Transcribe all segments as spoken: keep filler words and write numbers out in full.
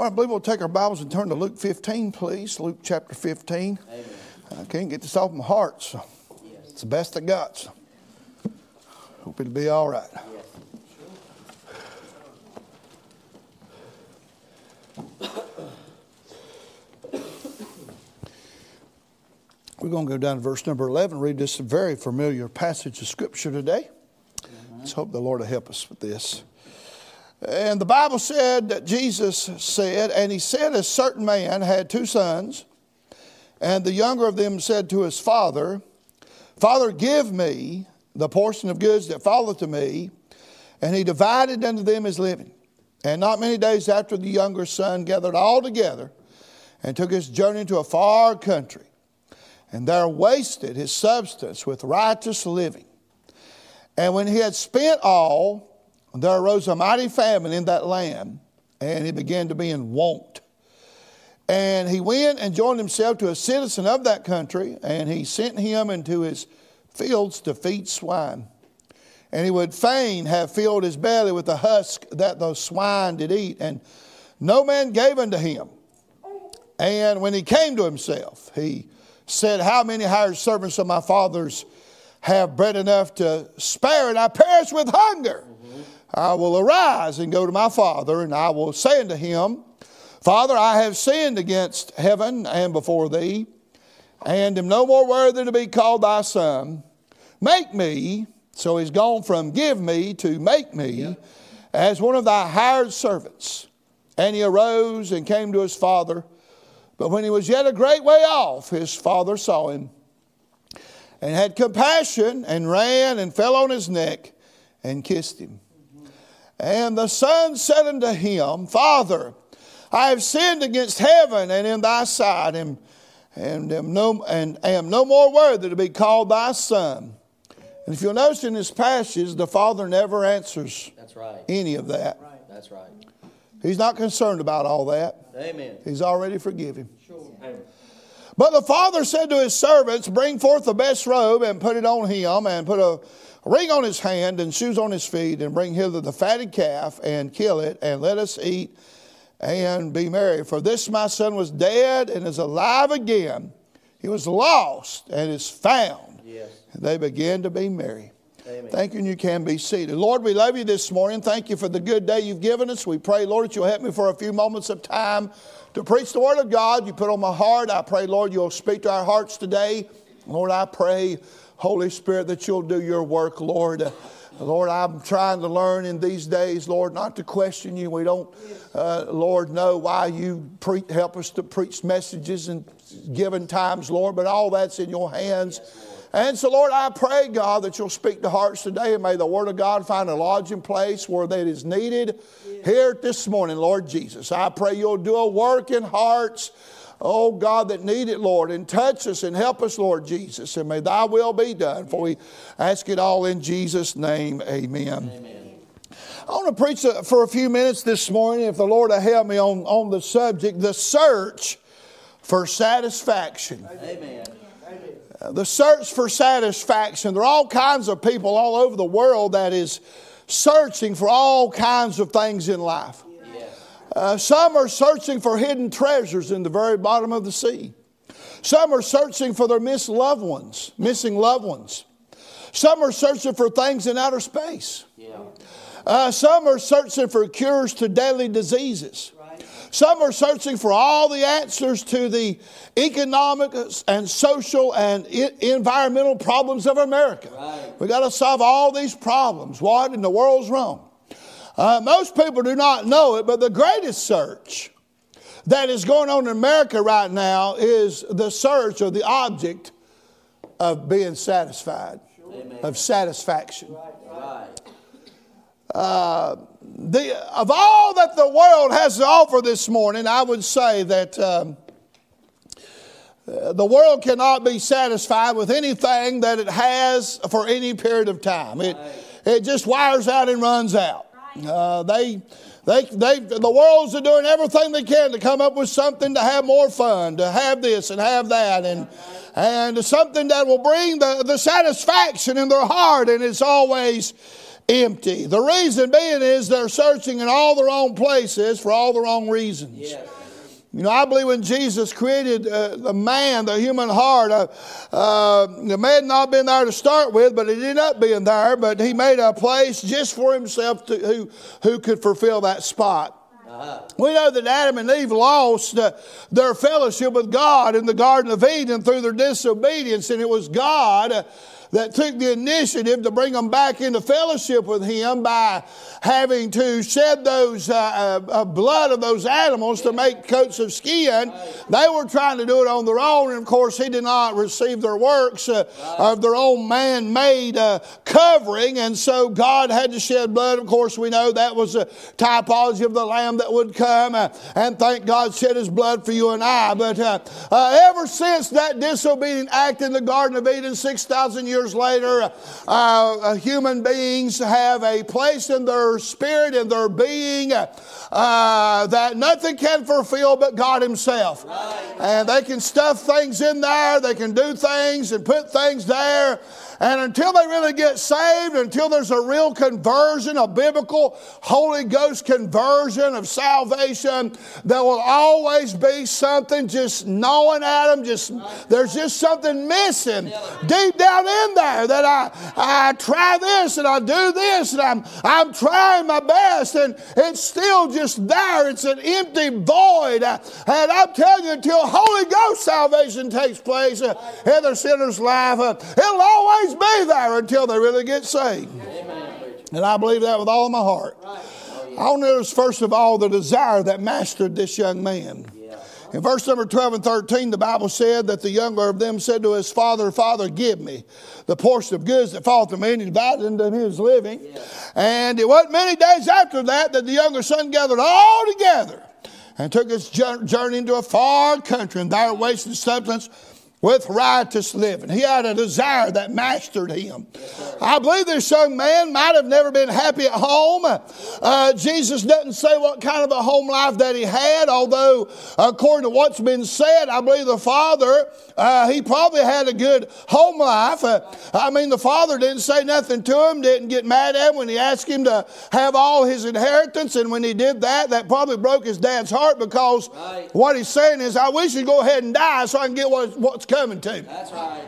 All right, I believe we'll take our Bibles and turn to Luke fifteen, please. Luke chapter fifteen. Amen. I can't get this off my heart, so Yes. it's the best I got. So hope it'll be all right. Yes. We're going to go down to verse number eleven, read this very familiar passage of Scripture today. Mm-hmm. Let's hope the Lord will help us with this. And the Bible said that Jesus said, and he said, a certain man had two sons, and the younger of them said to his father, Father, give me the portion of goods that falleth to me. And he divided unto them his living. And not many days after, the younger son gathered all together and took his journey into a far country, and there wasted his substance with riotous living. And when he had spent all, there arose a mighty famine in that land, and he began to be in want. And he went and joined himself to a citizen of that country, and he sent him into his fields to feed swine. And he would fain have filled his belly with the husk that those swine did eat, and no man gave unto him. And when he came to himself, he said, How many hired servants of my father's have bread enough to spare, and I perish with hunger? Mm-hmm. I will arise and go to my father, and I will say unto him, Father, I have sinned against heaven and before thee, and am no more worthy to be called thy son. Make me, so he's gone from give me to make me, yep, as one of thy hired servants. And he arose and came to his father. But when he was yet a great way off, his father saw him, and had compassion, and ran and fell on his neck and kissed him. Mm-hmm. And the son said unto him, Father, I have sinned against heaven and in thy sight, and, and, am no, and am no more worthy to be called thy son. And if you'll notice in this passage, the father never answers That's right. any of that. Right. That's right. He's not concerned about all that. Amen. He's already forgiven him. Sure. Amen. But the father said to his servants, Bring forth the best robe and put it on him, and put a ring on his hand and shoes on his feet, and bring hither the fatted calf and kill it, and let us eat and be merry. For this my son was dead and is alive again. He was lost and is found. Yes. And they began to be merry. Amen. Thank you, and you can be seated. Lord, we love you this morning. Thank you for the good day you've given us. We pray, Lord, that you'll help me for a few moments of time to preach the word of God you put on my heart. I pray, Lord, you'll speak to our hearts today. Lord, I pray, Holy Spirit, that you'll do your work, Lord. Lord, I'm trying to learn in these days, Lord, not to question you. We don't, uh, Lord, know why you pre- help us to preach messages in given times, Lord, but all that's in your hands. Yes, and so, Lord, I pray, God, that you'll speak to hearts today, and may the word of God find a lodging place where that is needed. Yes. Here this morning, Lord Jesus, I pray you'll do a work in hearts, oh God, that need it, Lord, and touch us and help us, Lord Jesus, and may thy will be done. For we ask it all in Jesus' name, amen. Amen. I want to preach for a few minutes this morning, if the Lord will help me, on, on the subject, the search for satisfaction. Amen. The search for satisfaction. There are all kinds of people all over the world that is searching for all kinds of things in life. Uh, some are searching for hidden treasures in the very bottom of the sea. Some are searching for their missed loved ones, missing loved ones. Some are searching for things in outer space. Yeah. Uh, some are searching for cures to deadly diseases. Some are searching for all the answers to the economic and social and I- environmental problems of America. Right. We got to solve all these problems. What in the world's wrong? Uh, most people do not know it, but the greatest search that is going on in America right now is the search of the object of being satisfied, Amen. Of satisfaction. Right. Uh, the, of all that the world has to offer this morning, I would say that um, uh, the world cannot be satisfied with anything that it has for any period of time. It, it just wires out and runs out. Uh, they, they, they, the world's doing everything they can to come up with something to have more fun, to have this and have that, and and something that will bring the, the satisfaction in their heart. And it's always empty. The reason being is they're searching in all the wrong places for all the wrong reasons. Yes. You know, I believe when Jesus created uh, the man, the human heart, uh, uh, the man had not been there to start with, but he ended up being there. But he made a place just for himself to, who, who could fulfill that spot. Uh-huh. We know that Adam and Eve lost uh, their fellowship with God in the Garden of Eden through their disobedience, and it was God uh, that took the initiative to bring them back into fellowship with Him by having to shed those uh, uh, blood of those animals to make coats of skin. They were trying to do it on their own, and of course He did not receive their works uh, of their own man-made uh, covering, and so God had to shed blood. Of course, we know that was a typology of the Lamb that would come, uh, and thank God shed His blood for you and I. But uh, uh, ever since that disobedient act in the Garden of Eden, six thousand years later, uh, human beings have a place in their spirit, in their being, uh, that nothing can fulfill but God Himself. Right. And they can stuff things in there, they can do things and put things there. And until they really get saved, until there's a real conversion, a biblical Holy Ghost conversion of salvation, there will always be something just gnawing at them. Just, there's just something missing deep down in there that I, I try this and I do this and I'm, I'm trying my best and it's still just there. It's an empty void. And I'm telling you, until Holy Ghost salvation takes place in the sinner's life, it'll always be there until they really get saved. Amen. And I believe that with all of my heart. Right. Oh, yeah. I want to notice first of all the desire that mastered this young man. Yeah. In verse number twelve and thirteen, the Bible said that the younger of them said to his father, Father, give me the portion of goods that fall to me, and he divided into his living. Yeah. And it wasn't many days after that that the younger son gathered all together and took his journey into a far country, and there wasted substance with riotous living. He had a desire that mastered him. I believe this young man might have never been happy at home. Uh, Jesus doesn't say what kind of a home life that he had, although according to what's been said, I believe the father, uh, he probably had a good home life. Uh, I mean, the father didn't say nothing to him, didn't get mad at him when he asked him to have all his inheritance, and when he did that, that probably broke his dad's heart, because right. what he's saying is, I wish you'd go ahead and die so I can get what, what's coming to. That's right.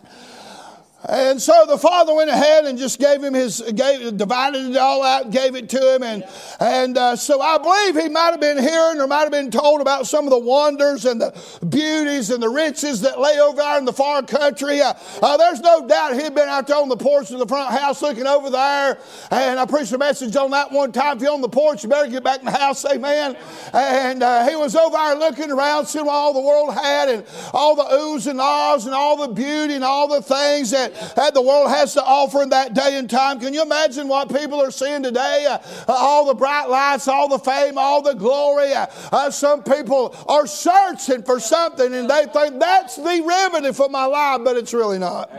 And so the father went ahead and just gave him his, gave, divided it all out and gave it to him. And, and uh, so I believe he might have been hearing or might have been told about some of the wonders and the beauties and the riches that lay over there in the far country. Uh, uh, there's no doubt he'd been out there on the porch of the front house looking over there. And I preached a message on that one time. If you're on the porch, you better get back in the house, amen. And uh, he was over there looking around, seeing what all the world had and all the oohs and ahs and all the beauty and all the things that that the world has to offer in that day and time. Can you imagine what people are seeing today? Uh, uh, all the bright lights, all the fame, all the glory. Uh, uh, some people are searching for something and they think that's the remedy for my life, but it's really not.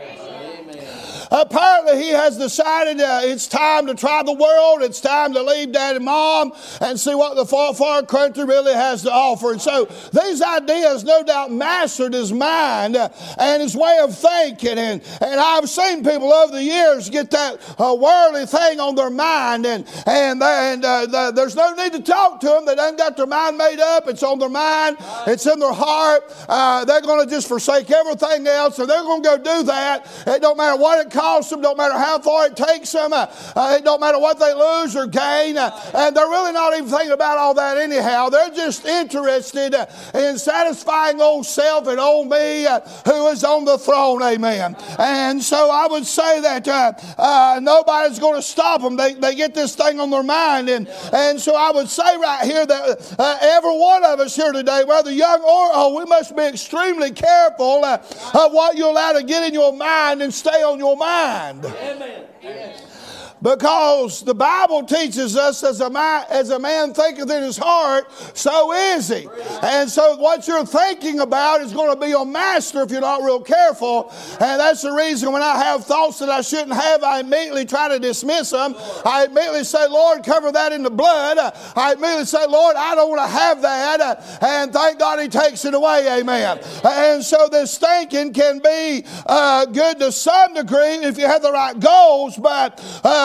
Apparently he has decided uh, it's time to try the world. It's time to leave Dad and Mom and see what the far, far country really has to offer. And so these ideas no doubt mastered his mind uh, and his way of thinking. And, and I've seen people over the years get that uh, worldly thing on their mind. And, and, and uh, the, there's no need to talk to them. They done got their mind made up. It's on their mind. It's in their heart. Uh, they're going to just forsake everything else. And they're going to go do that. It don't matter what it costs. Them, don't matter how far it takes them, uh, uh, it don't matter what they lose or gain, uh, and they're really not even thinking about all that anyhow. They're just interested uh, in satisfying old self and old me uh, who is on the throne, amen. And so I would say that uh, uh, nobody's going to stop them. They, they get this thing on their mind, and, and so I would say right here that uh, every one of us here today, whether young or old, we must be extremely careful uh, of what you allow to get in your mind and stay on your mind. Amen. Amen. Because the Bible teaches us, as a man, as a man thinketh in his heart, so is he. And so what you're thinking about is going to be your master if you're not real careful. And that's the reason when I have thoughts that I shouldn't have, I immediately try to dismiss them. I immediately say, Lord, cover that in the blood. I immediately say, Lord, I don't want to have that. And thank God He takes it away. Amen. And so this thinking can be uh, good to some degree if you have the right goals, but uh,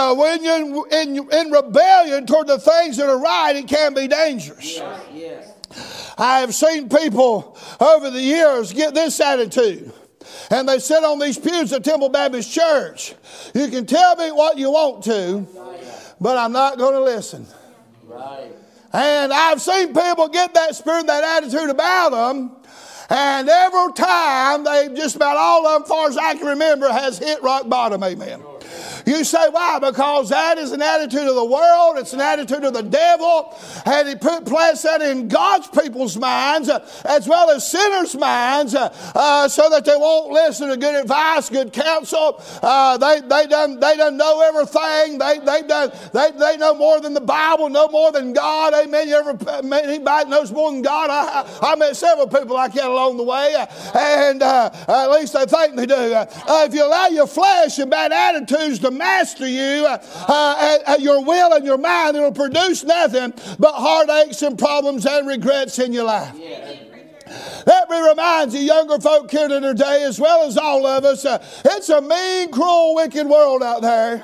uh, when you're in, in rebellion toward the things that are right, it can be dangerous. Yes, yes. I have seen people over the years get this attitude. And they sit on these pews at Temple Baptist Church. You can tell me what you want to, but I'm not going to listen. Right. And I've seen people get that spirit, that attitude about them. And every time, they just about all of them, as far as I can remember, has hit rock bottom. Amen. You say, why? Because that is an attitude of the world. It's an attitude of the devil. And he put place that in God's people's minds, uh, as well as sinners' minds, uh, uh, so that they won't listen to good advice, good counsel. Uh, they they done they done know everything. They they done they they know more than the Bible, know more than God. Amen. You ever met anybody knows more than God? I, I met several people like that along the way, uh, and uh, at least they think they do. Uh, uh, if you allow your flesh and bad attitudes to master you, uh, uh, at, at your will and your mind, it'll produce nothing but heartaches and problems and regrets in your life. Yeah. That reminds you, younger folk here today, as well as all of us, uh, it's a mean, cruel, wicked world out there.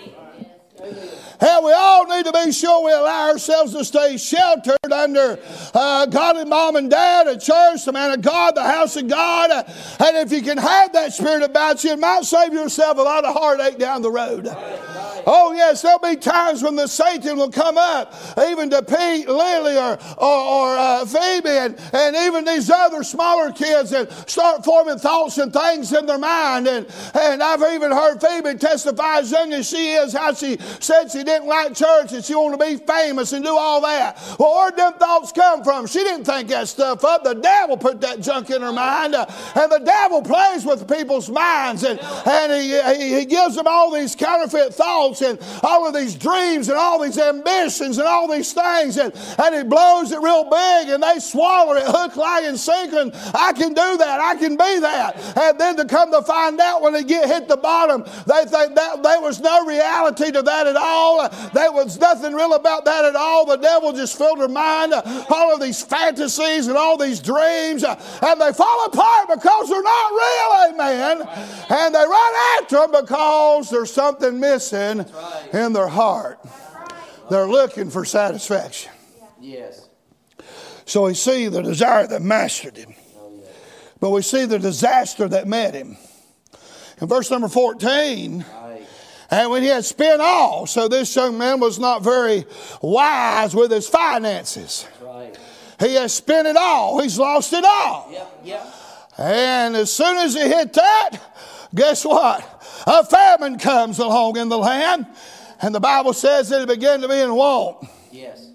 Hell, we all need to be sure we allow ourselves to stay sheltered under uh, godly mom and dad, a church, the man of God, the house of God. Uh, and if you can have that spirit about you, it might save yourself a lot of heartache down the road. Oh, yes, there'll be times when the Satan will come up, even to Pete, Lily, or, or, or uh, Phoebe, and, and even these other smaller kids, and start forming thoughts and things in their mind. And, and I've even heard Phoebe testify, as young as she is, how she said she didn't like church and she wanted to be famous and do all that. Well, where'd them thoughts come from? She didn't think that stuff up. The devil put that junk in her mind. Uh, and the devil plays with people's minds, and, and he, he, he gives them all these counterfeit thoughts and all of these dreams and all these ambitions and all these things, and, and he blows it real big and they swallow it hook, line, and sinker. I can do that. I can be that. And then to come to find out when they get hit the bottom, they think that there was no reality to that at all. There was nothing real about that at all. The devil just filled their mind, all of these fantasies and all these dreams, and they fall apart because they're not real, amen. And they run after them because there's something missing in their heart. They're looking for satisfaction. Yes. So we see the desire that mastered him, but we see the disaster that met him. In verse number fourteen, and when he had spent all, so this young man was not very wise with his finances. Right. He has spent it all. He's lost it all. Yep, yep. And as soon as he hit that, guess what? A famine comes along in the land. And the Bible says that it began to be in want. Yes.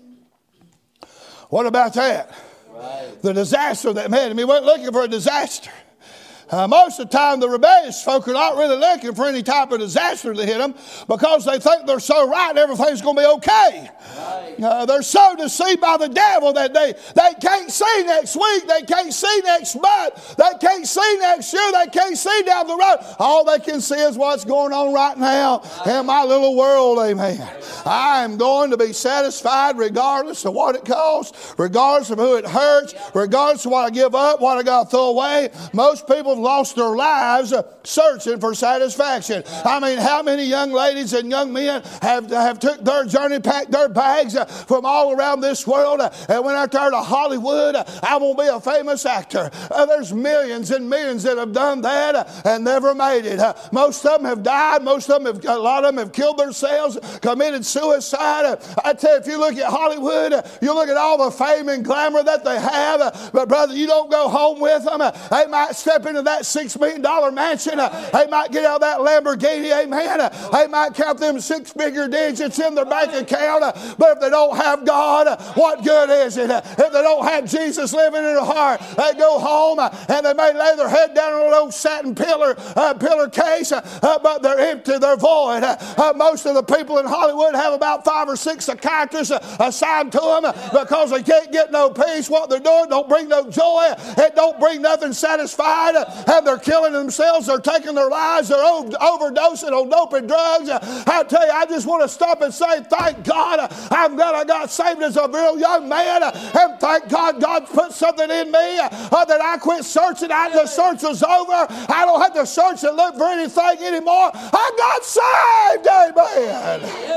What about that? Right. The disaster that met him. He wasn't looking for a disaster. Uh, most of the time, the rebellious folk are not really looking for any type of disaster to hit them because they think they're so right and everything's going to be okay. Right. Uh, they're so deceived by the devil that they, they can't see next week, they can't see next month, they can't see next year, they can't see down the road. All they can see is what's going on right now in my little world, amen. I am going to be satisfied regardless of what it costs, regardless of who it hurts, regardless of what I give up, what I got to throw away. Most people have lost their lives searching for satisfaction. I mean, how many young ladies and young men have, have took their journey, packed their bags from all around this world and went out there to Hollywood. I want to be a famous actor. Uh, there's millions and millions that have done that and never made it. Uh, most of them have died. Most of them have, a lot of them have killed themselves, committed suicide. Uh, I tell you, if you look at Hollywood, uh, you look at all the fame and glamour that they have, uh, but brother, you don't go home with them. Uh, they might step into that six million dollar mansion. Uh, they might get out that Lamborghini, amen. Uh, they might count them six figure digits in their bank account. Uh, but if they don't have God, uh, what good is it? Uh, if they don't have Jesus living in their heart, they go home uh, and they may lay their head down on an old satin pillar, uh, pillar case, uh, uh, but they're empty, they're void. Uh, uh, most of the people in Hollywood have about five or six psychiatrists uh, assigned to them uh, because they can't get no peace. What they're doing don't bring no joy. It don't bring nothing satisfied. Uh, and they're killing themselves, they're taking their lives, they're overdosing on doping drugs. I tell you, I just want to stop and say, thank God I'm glad I got saved as a real young man, and thank God God put something in me uh, that I quit searching. I, the search was over. I don't have to search and look for anything anymore. I got saved. Amen.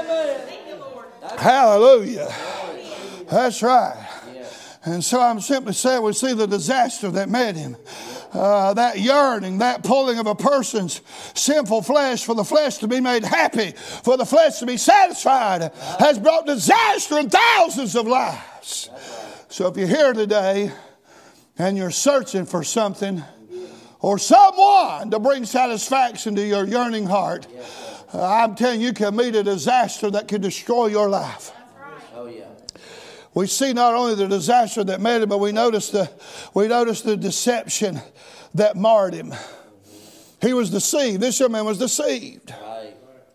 Amen. Hallelujah. That's right. And so I'm simply saying we see the disaster that met him. Uh, that yearning, that pulling of a person's sinful flesh for the flesh to be made happy, for the flesh to be satisfied, has brought disaster in thousands of lives. So if you're here today and you're searching for something or someone to bring satisfaction to your yearning heart, uh, I'm telling you, you can meet a disaster that could destroy your life. Oh, yeah. We see not only the disaster that met him, but we notice the we notice the deception that marred him. He was deceived. This young man was deceived. Right.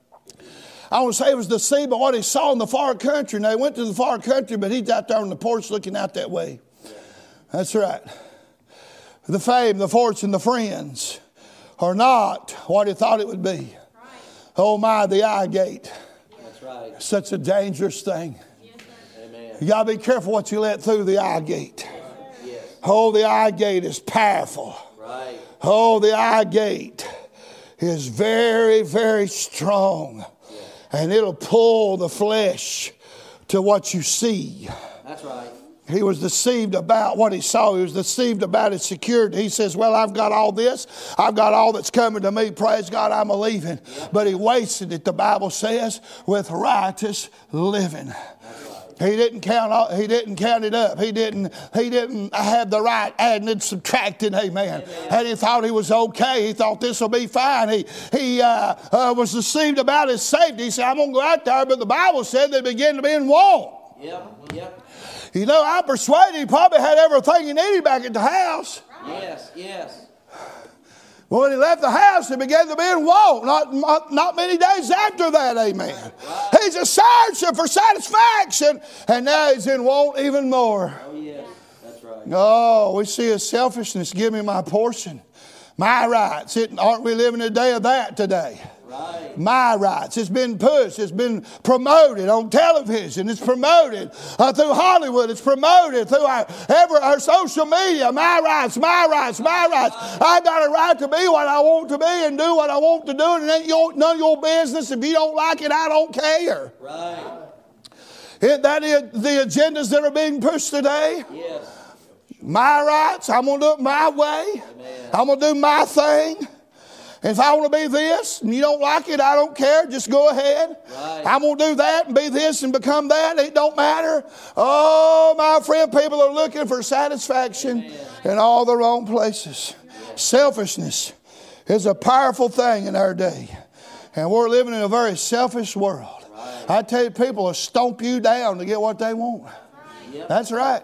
I want to say he was deceived by what he saw in the far country. Now, he went to the far country, but he's out there on the porch looking out that way. That's right. The fame, the fortune, the friends are not what he thought it would be. Oh my, the eye gate. That's right. Such a dangerous thing. Amen. You got to be careful what you let through the eye gate. Yes. Oh, the eye gate is powerful. Right. Oh, the eye gate is very, very strong. And it'll pull the flesh to what you see. That's right. He was deceived about what he saw. He was deceived about his security. He says, well, I've got all this. I've got all that's coming to me. Praise God, I'm believing. But he wasted it, the Bible says, with riotous living. He didn't count. He didn't count it up. He didn't. He didn't have the right adding and subtracting. Amen. Amen. And he thought he was okay. He thought this will be fine. He he uh, uh, was deceived about his safety. He said, "I'm gonna go out there," but the Bible said they began to be in want. Yep. Yep. You know, I'm persuaded he probably had everything he needed back at the house. Yes. Yes. Well, when he left the house, he began to be in want. Not, not, not many days after that, amen. Right. He's a searching for satisfaction, and now he's in want even more. Oh, yes. That's right. Oh, we see his selfishness. Give me my portion. My rights. It, aren't we living a day of that today? Right. My rights. It's been pushed. It's been promoted on television. It's promoted uh, through Hollywood. It's promoted through our, ever, our social media. My rights, my rights, my rights. I got a right to be what I want to be and do what I want to do. And it ain't your, none of your business. If you don't like it, I don't care. Right. Isn't that the agendas that are being pushed today? Yes. My rights. I'm going to do it my way. Amen. I'm going to do my thing. If I want to be this and you don't like it, I don't care. Just go ahead. Right. I'm going to do that and be this and become that. It don't matter. Oh, my friend, people are looking for satisfaction Amen. In all the wrong places. Yeah. Selfishness is a powerful thing in our day. And we're living in a very selfish world. Right. I tell you, people will stomp you down to get what they want. Yep. That's right.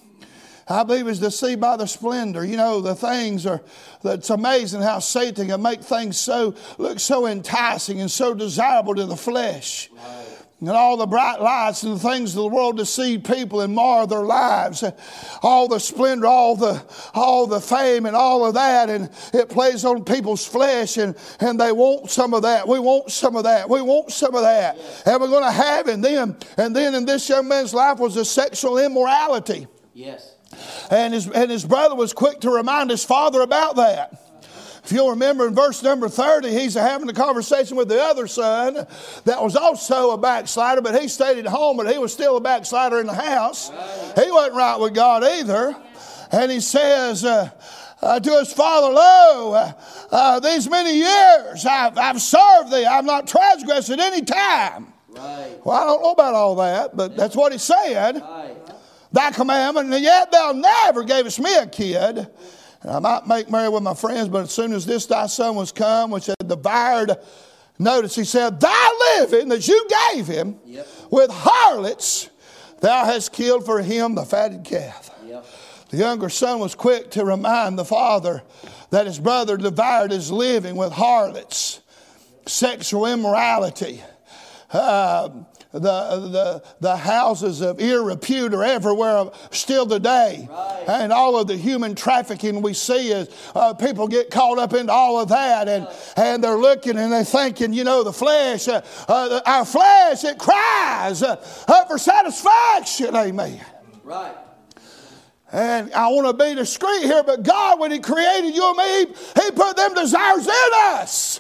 I believe it's deceived by the splendor. You know, the things are, it's amazing how Satan can make things so, look so enticing and so desirable to the flesh. Right. And all the bright lights and the things of the world deceive people and mar their lives. All the splendor, all the all the fame and all of that. And it plays on people's flesh and, and they want some of that. We want some of that. We want some of that. Yes. And we're going to have it. And then, and then in this young man's life was a sexual immorality. Yes. And his, and his brother was quick to remind his father about that. If you'll remember in verse number thirty, he's having a conversation with the other son that was also a backslider, but he stayed at home, but he was still a backslider in the house. He wasn't right with God either. And he says uh, uh, to his father, lo, uh, uh, these many years I've, I've served thee. I've not transgressed at any time. Right. Well, I don't know about all that, but that's what he said. Right. Thy commandment, and yet thou never gavest me a kid. And I might make merry with my friends, but as soon as this thy son was come, which had devoured, notice he said, thy living that you gave him yep. with harlots, thou hast killed for him the fatted calf. Yep. The younger son was quick to remind the father that his brother devoured his living with harlots, sexual immorality. Uh, the, the, the houses of ill repute are everywhere still today. Right. And all of the human trafficking we see is uh, people get caught up into all of that. And, and they're looking and they're thinking, you know, the flesh, uh, uh, our flesh, it cries uh, uh, for satisfaction. Amen. Right. And I want to be discreet here, but God, when He created you and me, He put them desires in us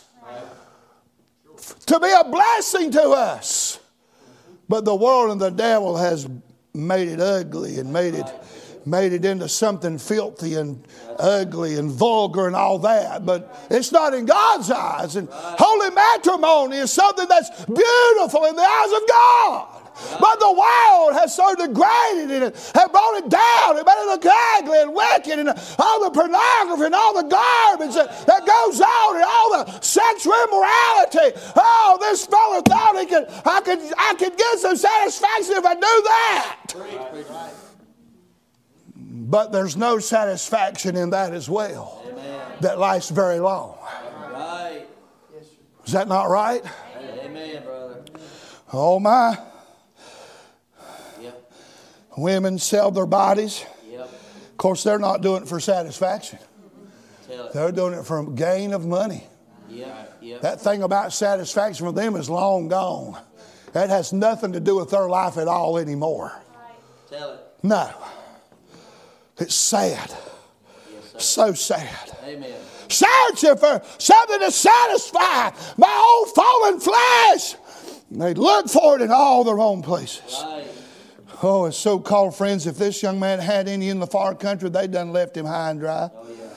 to be a blessing to us. But the world and the devil has made it ugly and made it made it into something filthy and ugly and vulgar and all that. But it's not in God's eyes. And holy matrimony is something that's beautiful in the eyes of God. But the world has so degraded it and have brought it down. It made it look ugly and wicked, and all the pornography and all the garbage that, that goes on and all the sexual immorality. Oh, this fella thought he could, I could, I could get some satisfaction if I do that. But there's no satisfaction in that as well. Amen. That lasts very long. Right. Is that not right? Amen, brother. Oh my. Yep. Women sell their bodies. Yep. Of course, they're not doing it for satisfaction. Tell it. They're doing it for gain of money. Yep. Yep. That thing about satisfaction for them is long gone. That has nothing to do with their life at all anymore. Tell it. No. It's sad. Yes, sir. So sad. Amen. Searching for something to satisfy my old fallen flesh. And they look for it in all the wrong places. Right. Oh, his so-called friends, if this young man had any in the far country, they done left him high and dry. Oh, yeah.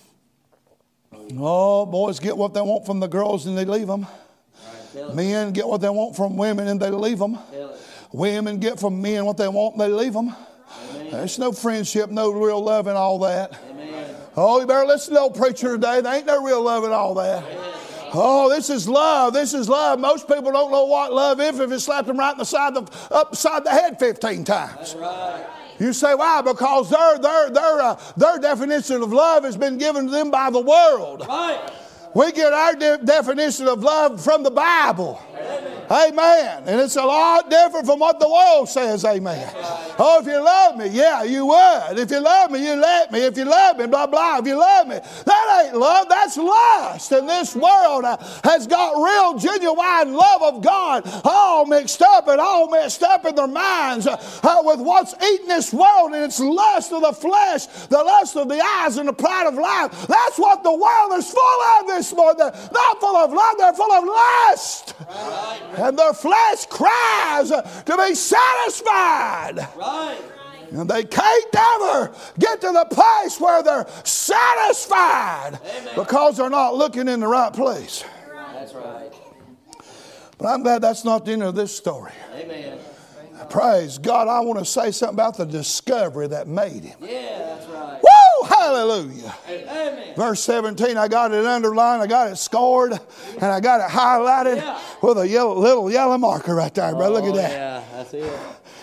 Oh, yeah. Oh, boys get what they want from the girls and they leave them. Right. Tell it. Men get what they want from women and they leave them. Tell it. Women get from men what they want and they leave them. Amen. There's no friendship, no real love in all that. Amen. Oh, you better listen to the old preacher today. There ain't no real love in all that. Amen. Oh, this is love. This is love. Most people don't know what love is if it slapped them right in the side of, upside the head fifteen times. That's right. You say, why? Because their, their, their, uh, their definition of love has been given to them by the world. Right. We get our de- definition of love from the Bible. Amen. Amen. And it's a lot different from what the world says. Amen. Oh, if you love me, yeah, you would. If you love me, you let me. If you love me, blah, blah. If you love me, that ain't love. That's lust. And this world uh, has got real, genuine love of God all mixed up and all messed up in their minds uh, uh, with what's eating this world, and it's lust of the flesh, the lust of the eyes, and the pride of life. That's what the world is full of this morning. They're not full of love. They're full of lust. Right. And their flesh cries to be satisfied. Right. And they can't ever get to the place where they're satisfied. Amen. Because they're not looking in the right place. That's right. But I'm glad that's not the end of this story. Amen. Praise God. I want to say something about the discovery that made him. Yeah, that's right. Woo! Hallelujah. Amen. Verse seventeen, I got it underlined, I got it scored, and I got it highlighted Yeah. with a yellow, little yellow marker right there, brother. Look at Oh, that. Yeah, that's it.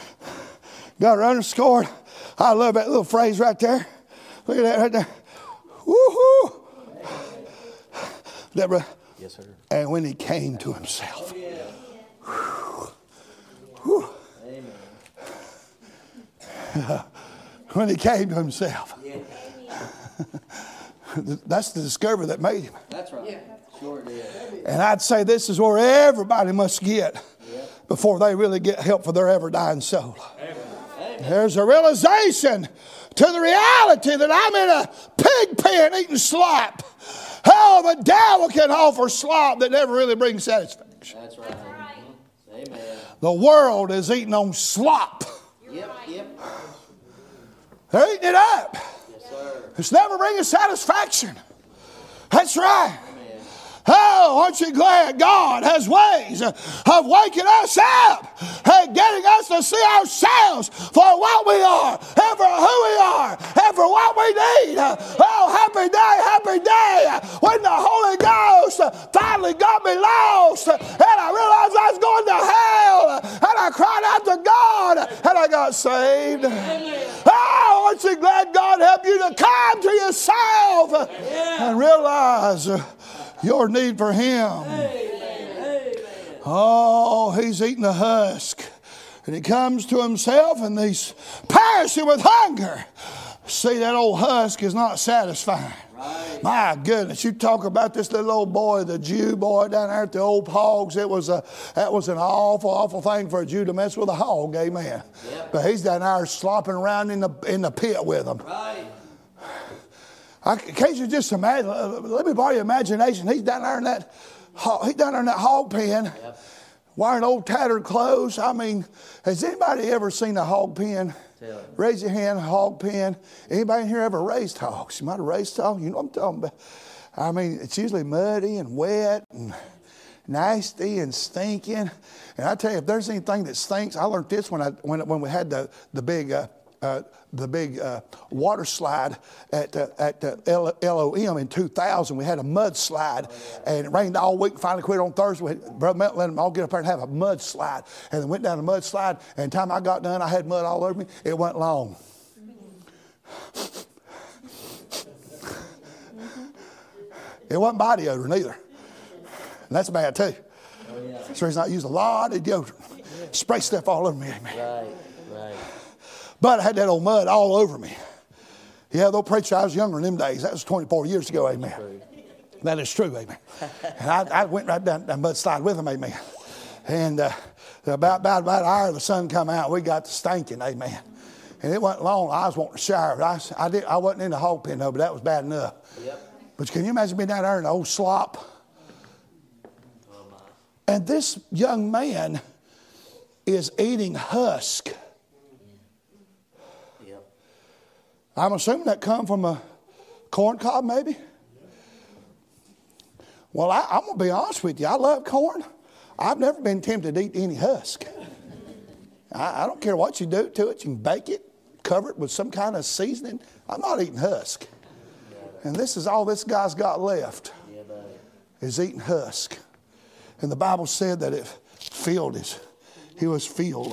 Got it underscored. I love that little phrase right there. Look at that right there. Woo-hoo. Deborah. Yes, sir. And when he came to himself. Yeah. Whew. Amen. When he came to himself. Yeah. That's the discovery that made him. That's right. Yeah. Sure did. And I'd say this is where everybody must get Yeah. before they really get help for their ever dying soul. Amen. There's a realization to the reality that I'm in a pig pen eating slop. Oh, the devil can offer slop that never really brings satisfaction. That's right. Amen. The world is eating on slop. Yep, yep. They're eating it up. Yes, sir. It's never bringing satisfaction. That's right. Amen. Oh, aren't you glad God has ways of waking us up and getting us to see ourselves for what we are and for who we are and for what we need. Oh, happy day, happy day when the Holy Ghost finally got me lost and I realized I was going to hell and I cried out to God and I got saved. Oh, aren't you glad God helped you to come to yourself and realize your need for Him. Amen. Amen. Oh, he's eating the husk. And he comes to himself and he's perishing with hunger. See, that old husk is not satisfying. Right. My goodness, you talk about this little old boy, the Jew boy down there at the old hogs. It was a that was an awful, awful thing for a Jew to mess with a hog, amen. Yep. But he's down there slopping around in the in the pit with them. Right. I, can't you just imagine? Let me borrow your imagination. He's down there in that he's down there in that hog pen, yep. wearing old tattered clothes. I mean, has anybody ever seen a hog pen? Raise your hand, hog pen. Anybody in here ever raised hogs? You might have raised hogs. You know what I'm talking about. I mean, it's usually muddy and wet and nasty and stinking. And I tell you, if there's anything that stinks, I learned this when I when when we had the the big uh, uh, the big uh, water slide at uh, at uh, L O M in two thousand. We had a mud slide, and it rained all week. Finally quit on Thursday. We had, Brother Mel let them all get up there and have a mud slide, and then went down the mud slide. And the time I got done, I had mud all over me. It wasn't long. It wasn't body odor neither, and that's bad too. Oh, yeah. That's the reason I use a lot of deodorant. Spray stuff all over me, amen. Right, right. But I had that old mud all over me. Yeah, though preacher, I was younger in them days. That was twenty-four years ago, amen. True. That is true, amen. And I, I went right down that mud slide with them, amen. And uh, about, about, about an hour, the sun come out, we got to stinking, amen. And it wasn't long, I was wanting to shower. I, I, did, I wasn't in the hog pen, though, but that was bad enough. Yep. But can you imagine being down there in the old slop? Oh, and this young man is eating husk. I'm assuming that come from a corn cob, maybe. Well, I, I'm going to be honest with you. I love corn. I've never been tempted to eat any husk. I, I don't care what you do to it. You can bake it, cover it with some kind of seasoning. I'm not eating husk. And this is all this guy's got left, is eating husk. And the Bible said that it filled his, he was filled.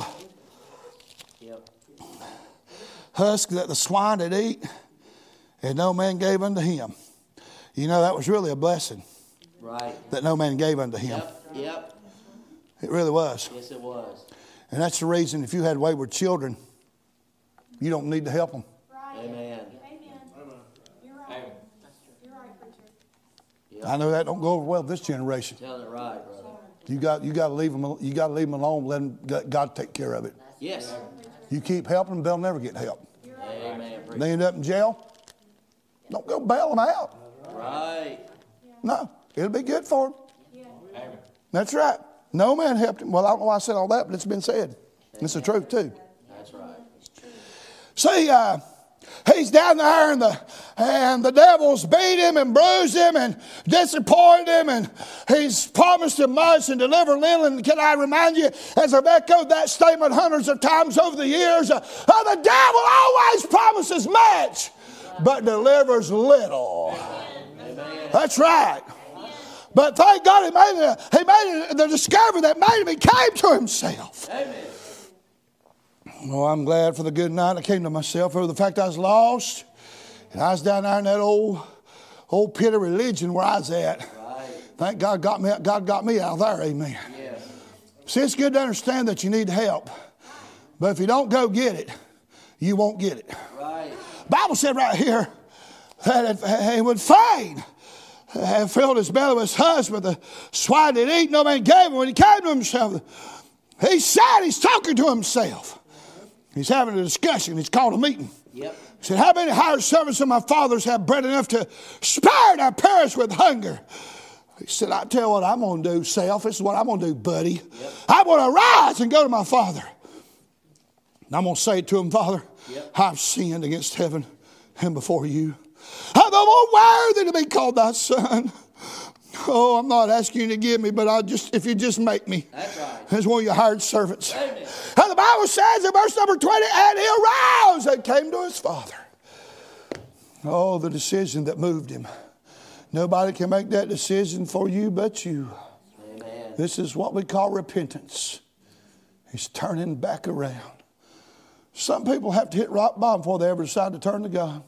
Husk that the swine had eat, and no man gave unto him. You know, that was really a blessing. Right. That no man gave unto him. Yep, yep. It really was. Yes, it was. And that's the reason if you had wayward children, you don't need to help them. Right. Amen. Amen. You're right. You're right, preacher. Yep. I know that don't go over well with this generation. Tell it right, brother. You got you got to leave them. You got to leave them alone. Let them, God take care of it. Yes. You keep helping them, they'll never get help. Amen. They end up in jail. Don't go bail them out. Right. No, it'll be good for them. Yeah. That's right. No man helped him. Well, I don't know why I said all that, but it's been said. Amen. It's the truth too. That's right. See, uh, he's down there and the, and the devil's beat him and bruised him and disappointed him, and he's promised him much and delivered little. And can I remind you, as I've echoed that statement hundreds of times over the years, uh, uh, the devil always promises much, but delivers little. Amen. That's right. But thank God he made, it, he made it, the discovery that made him, he came to himself. Amen. Oh, I'm glad for the good night I came to myself over the fact I was lost. And I was down there in that old old pit of religion where I was at. Right. Thank God God, me, God got me out of there, amen. Yeah. See, it's good to understand that you need help. But if you don't go get it, you won't get it. Right. Bible said right here that he would fain have filled his belly with husk, but the swine did eat, no man gave him. When he came to himself, he said, he's talking to himself. He's having a discussion. He's called a meeting. Yep. He said, how many hired servants of my father's have bread enough to spare and I perish with hunger? He said, I tell you what I'm going to do, self. This is what I'm going to do, buddy. Yep. I'm going to rise and go to my father. And I'm going to say to him, Father, yep. I've sinned against heaven and before you. I'm the more worthy to be called thy son. Oh, I'm not asking you to give me, but I'll just, if you just make me. That's right. As one of your hired servants. Amen. And the Bible says in verse number twenty, and he arose and came to his father. Oh, the decision that moved him. Nobody can make that decision for you but you. Amen. This is what we call repentance. He's turning back around. Some people have to hit rock bottom before they ever decide to turn to God.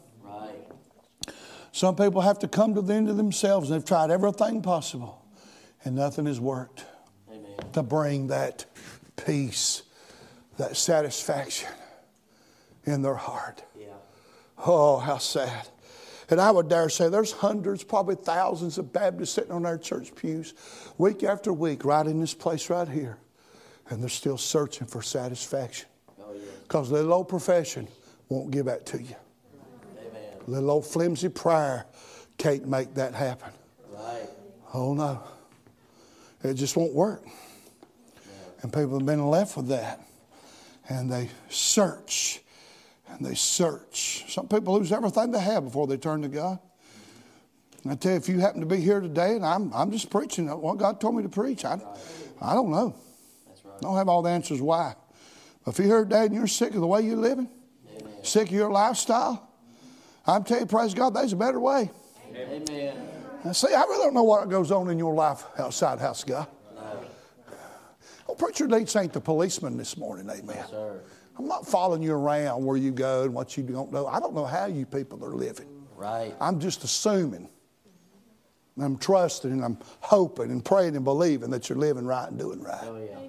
Some people have to come to the end of themselves, and they've tried everything possible, and nothing has worked. Amen. to bring that peace, that satisfaction in their heart. Yeah. Oh, how sad. And I would dare say there's hundreds, probably thousands of Baptists sitting on our church pews week after week right in this place right here. And they're still searching for satisfaction. Oh, yeah. Because little old profession won't give that to you. Amen. Little old flimsy prayer can't make that happen. Right. Oh, no. It just won't work. Yeah. And people have been left with that. And they search. And they search. Some people lose everything they have before they turn to God. And I tell you, if you happen to be here today and I'm I'm just preaching what God told me to preach, I, I don't know. That's right. I don't have all the answers why. But if you're here today and you're sick of the way you're living, Amen. sick of your lifestyle, I'm telling you, praise God, there's a better way. Amen. Now, see, I really don't know what goes on in your life outside the house of God. No. Oh, preacher needs ain't the policeman this morning, amen. Yes, sir. I'm not following you around where you go and what you don't know. I don't know how you people are living. Right. I'm just assuming. I'm trusting and I'm hoping and praying and believing that you're living right and doing right. Oh, yeah.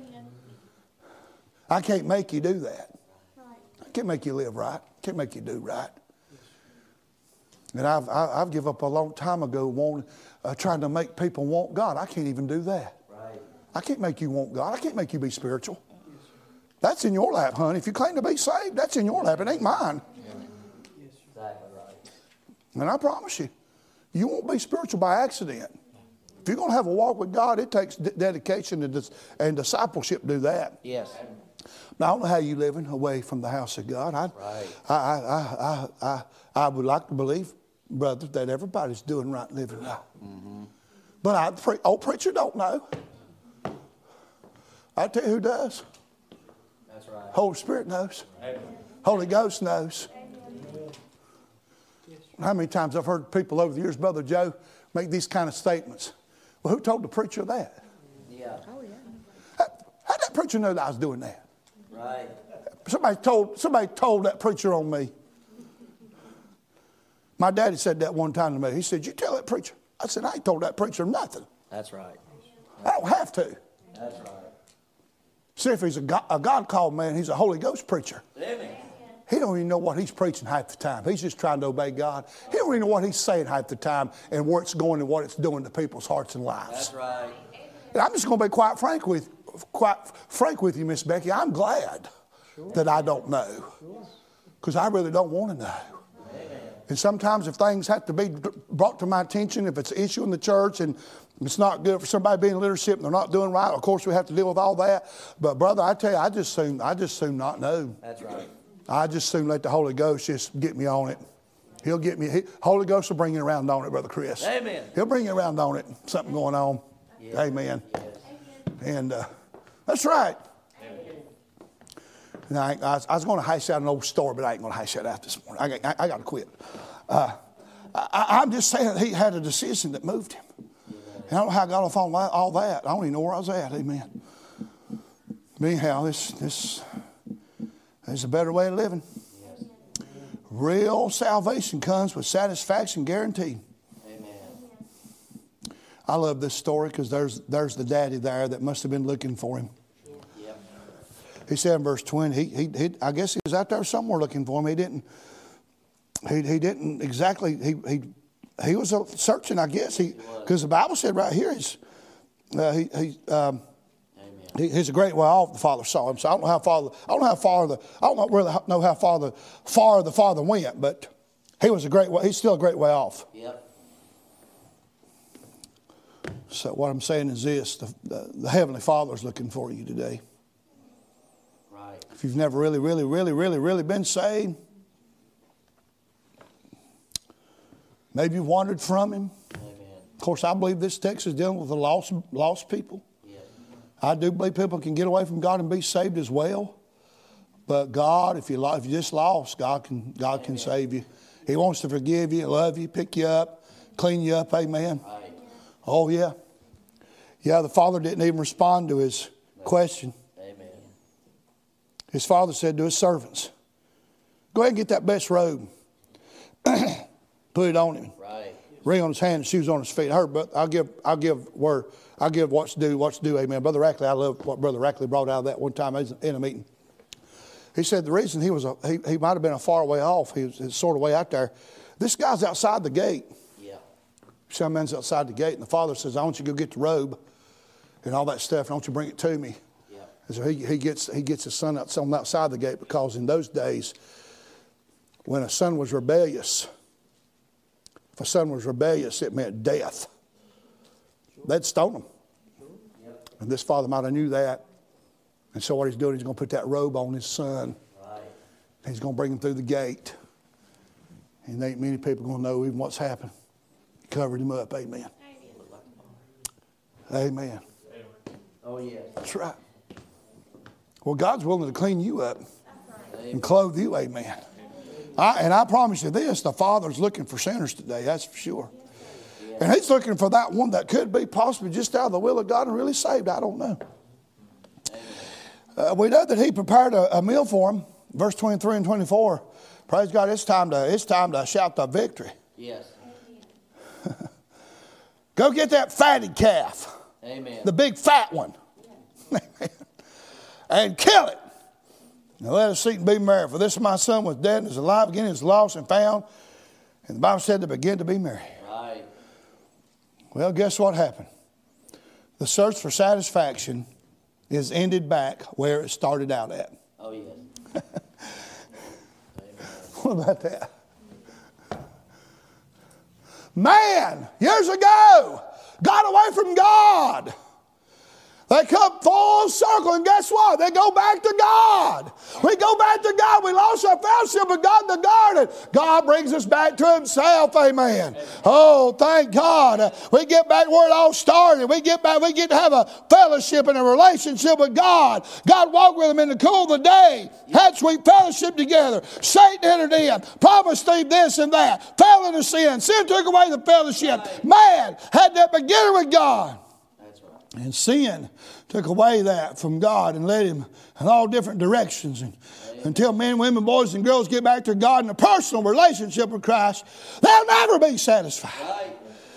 I can't make you do that. I can't make you live right. I can't make you do right. And I've, I, I've given up a long time ago wanting, uh, trying to make people want God. I can't even do that. Right. I can't make you want God. I can't make you be spiritual. That's in your lap, honey. If you claim to be saved, that's in your lap. It ain't mine. Exactly right. And I promise you, you won't be spiritual by accident. If you're going to have a walk with God, it takes d- dedication and, dis- and discipleship to do that. Yes. Now, I don't know how you're living away from the house of God. I, Right. I, I, I, I, I, I would like to believe, brother, that everybody's doing right and living right. Mm-hmm. But I, pre- old preacher don't know. I tell you who does. That's right. Holy Spirit knows. Holy Ghost knows. How many times I've heard people over the years, Brother Joe, make these kind of statements. Well, who told the preacher that? Yeah. How, how'd that preacher know that I was doing that? Right. Somebody told, somebody told that preacher on me. My daddy said that one time to me. He said, you tell that preacher. I said, I ain't told that preacher nothing. That's right. I don't have to. That's right. See, if he's a God, a God-called man, he's a Holy Ghost preacher. Amen. He don't even know what he's preaching half the time. He's just trying to obey God. He don't even know what he's saying half the time and where it's going and what it's doing to people's hearts and lives. That's right. And I'm just going to be quite frank with, quite frank with you, Miss Becky. I'm glad sure. that I don't know, because I really don't want to know. Amen. And sometimes if things have to be brought to my attention, if it's an issue in the church and it's not good for somebody being in leadership and they're not doing right, of course we have to deal with all that. But brother, I tell you, I just soon, I just soon not know. That's right. I just soon let the Holy Ghost just get me on it. He'll get me. He, Holy Ghost will bring you around on it, Brother Chris. Amen. He'll bring you around on it. Something going on. Yes. Amen. Yes. And uh, that's right. Now, I, I was, was going to hash out an old story, but I ain't going to hash that out this morning. I, got- I, I got to quit. Uh, I, I'm just saying he had a decision that moved him. And I don't know how I got off on all that. I don't even know where I was at. Amen. But anyhow, this this is a better way of living. Yes. Real salvation comes with satisfaction guaranteed. Amen. I love this story because there's there's the daddy there that must have been looking for him. Yep. He said in verse twenty, he, he, he I guess he was out there somewhere looking for him. He didn't he, he didn't exactly he he he was searching, I guess. He because the Bible said right here he's uh, he he um, he, he's a great way off. The father saw him. So I don't know how far. The, I don't know how far the. I don't really know how far the far the father went, but he was a great way. He's still a great way off. Yep. So what I'm saying is this: the, the, the Heavenly Father's looking for you today. Right. If you've never really, really, really, really, really been saved, maybe you've wandered from Him. Amen. Of course, I believe this text is dealing with the lost, lost people. Yep. I do believe people can get away from God and be saved as well. But God, if you if you're just lost, God can God can save you. He wants to forgive you, love you, pick you up, clean you up. Amen. Right. Oh yeah, yeah. The father didn't even respond to his question. Amen. His father said to his servants, "Go ahead and get that best robe, put it on him, Right. ring on his hand and shoes on his feet. I heard, but I'll give, I'll give where, I'll give what's due, what's due. Amen. Brother Rackley, I love what Brother Rackley brought out of that one time I was in a meeting. He said the reason he was, a, he, he might have been a far way off. He was, he was sort of way out there. This guy's outside the gate. Yeah. Some man's outside the gate, and the father says, I want you to go get the robe and all that stuff, and I want you to bring it to me. Yeah. And so he, he gets he gets his son out, on outside the gate, because in those days, when a son was rebellious, if a son was rebellious, it meant death. They'd stone him. Yep. And this father might have knew that. And so what he's doing, he's going to put that robe on his son. Right. He's going to bring him through the gate. And ain't many people going to know even what's happened. He covered him up. Amen. Amen. Oh, yes. That's right. Well, God's willing to clean you up Amen. and clothe you. Amen. I, and I promise you this, the Father's looking for sinners today. That's for sure. Yeah. And he's looking for that one that could be possibly just out of the will of God and really saved. I don't know. Uh, we know that he prepared a, a meal for him. Verse twenty-three and twenty-four. Praise God, it's time to, it's time to shout the victory. Yes. Go get that fatted calf. Amen. The big fat one. And kill it. Now let us eat and be merry. For this my son was dead and is alive again, is lost and found. And the Bible said to begin to be merry. Right. Well, guess what happened? The search for satisfaction is ended back where it started out at. Oh, yes. What about that? Man, years ago, got away from God. They come full circle, and guess what? They go back to God. We go back to God. We lost our fellowship with God in the garden. God brings us back to himself, amen. Oh, thank God. We get back where it all started. We get back, we get to have a fellowship and a relationship with God. God walked with them in the cool of the day. Had sweet fellowship together. Satan entered in. Promised Steve this and that. Fell into sin. Sin took away the fellowship. Man had that beginning with God. And sin took away that from God and led him in all different directions. And until men, women, boys, and girls get back to God in a personal relationship with Christ, they'll never be satisfied. Right.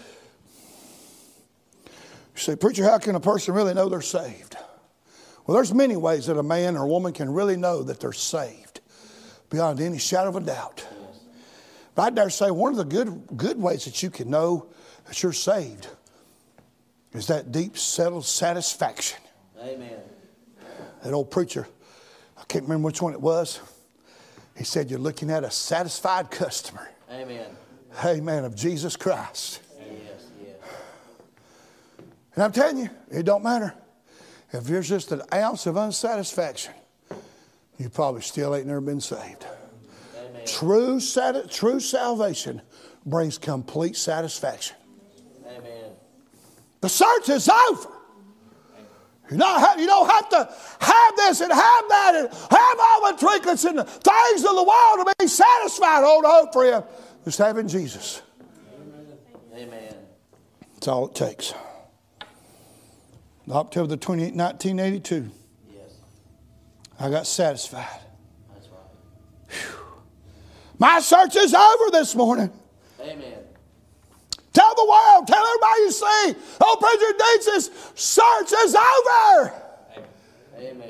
You say, preacher, how can a person really know they're saved? Well, there's many ways that a man or a woman can really know that they're saved, beyond any shadow of a doubt. Yes. But I dare say one of the good, good ways that you can know that you're saved is that deep, settled satisfaction. Amen. That old preacher, I can't remember which one it was. He said, you're looking at a satisfied customer. Amen. Amen, of Jesus Christ. Yes, yes. And I'm telling you, it don't matter. If there's just an ounce of unsatisfaction, you probably still ain't never been saved. Amen. True, sati- true salvation brings complete satisfaction. Amen. The search is over. You don't, you don't have to have this and have that and have all the trinkets and the things of the world to be satisfied. Hold hope for you. Just having Jesus. Amen. That's all it takes. October the twenty-eighth, nineteen eighty-two. Yes. I got satisfied. That's right. Whew. My search is over this morning. Amen. Tell the world, tell everybody you see, oh, Preacher Deeds' search is over. Amen.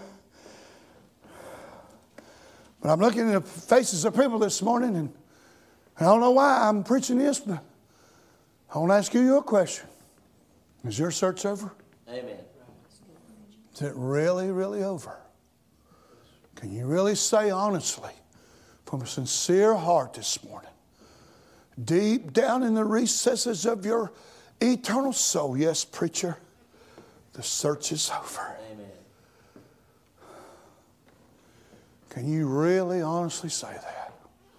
But I'm looking at the faces of people this morning, and I don't know why I'm preaching this, but I want to ask you a question. Is your search over? Amen. Is it really, really over? Can you really say honestly, from a sincere heart this morning, deep down in the recesses of your eternal soul, yes, preacher, the search is over. Amen. Can you really honestly say that?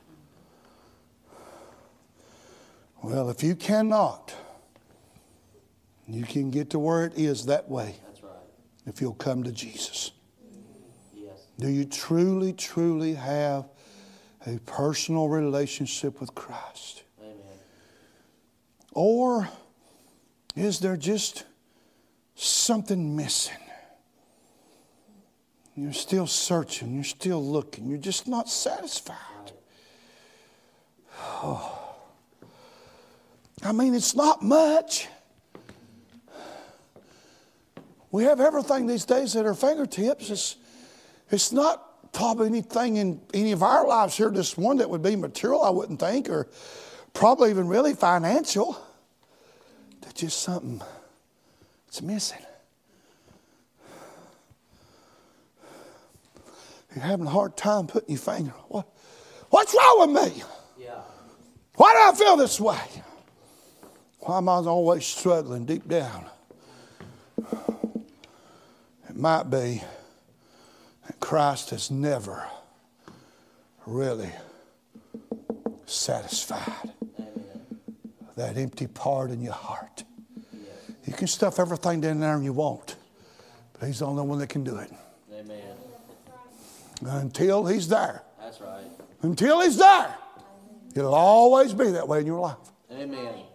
Well, if you cannot, you can get to where it is that way. That's right. If you'll come to Jesus. Yes. Do you truly, truly have a personal relationship with Christ? Amen. Or is there just something missing? You're still searching. You're still looking. You're just not satisfied. Right. Oh. I mean, it's not much. We have everything these days at our fingertips. It's, it's not probably anything in any of our lives here, just one that would be material, I wouldn't think, or probably even really financial. There's just something that's missing. You're having a hard time putting your finger. What, what's wrong with me? Yeah. Why do I feel this way? Why am I always struggling deep down? It might be that Christ has never really satisfied Amen. that empty part in your heart. Yes. You can stuff everything down there and you won't, but He's the only one that can do it. Amen. Until He's there. That's right. Until He's there, it'll always be that way in your life. Amen.